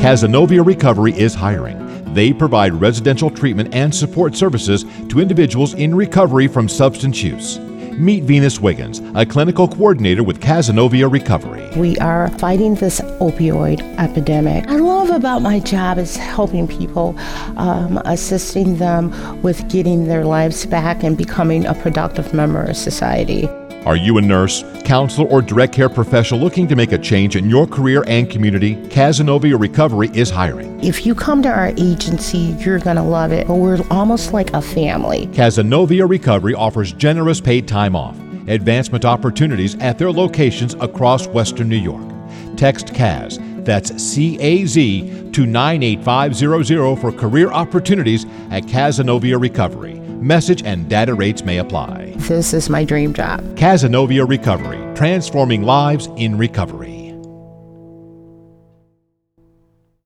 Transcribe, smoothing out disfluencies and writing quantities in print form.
Cazenovia Recovery is hiring. They provide residential treatment and support services to individuals in recovery from substance use. Meet Venus Wiggins, a clinical coordinator with Cazenovia Recovery. We are fighting this opioid epidemic. I love about my job is helping people, assisting them with getting their lives back and becoming a productive member of society. Are you a nurse, counselor, or direct care professional looking to make a change in your career and community? Cazenovia Recovery is hiring. If you come to our agency, you're going to love it. We're almost like a family. Cazenovia Recovery offers generous paid time off, advancement opportunities at their locations across Western New York. Text CAZ, that's CAZ, to 98500 for career opportunities at Cazenovia Recovery. Message and data rates may apply. This is my dream job. Cazenovia Recovery, transforming lives in recovery.